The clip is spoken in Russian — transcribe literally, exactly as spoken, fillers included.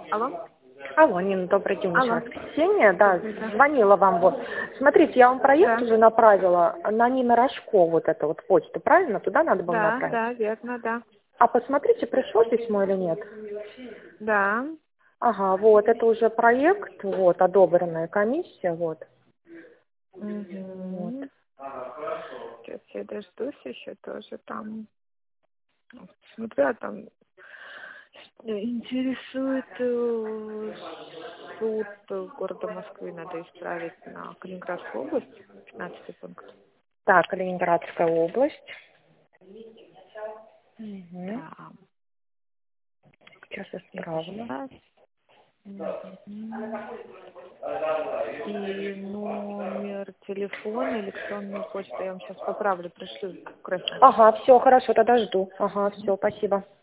Алло? Алло, Нина, добрый день еще Алло. раз. Ксения, да, Добрый день. звонила вам вот. Смотрите, я вам проект Да. уже направила на Нина Рожко, вот это вот почту, правильно? Туда надо было Да, направить? да, верно, да. А посмотрите, пришло письмо или нет? Да. Ага, вот, это уже проект, вот, одобренная комиссия, вот. Вот. Угу. Сейчас я дождусь еще тоже там. Смотрю, а там интересует э, суд города Москвы, надо исправить на Калининградскую область, пятнадцатый пункт. Так, Калининградская область. Угу. Да. Сейчас Это исправлю. сейчас. Мгм. И номер телефона, электронную почту я вам сейчас поправлю, пришлю. Красиво. Ага, все, хорошо, тогда жду. Ага, Мгм. все, спасибо.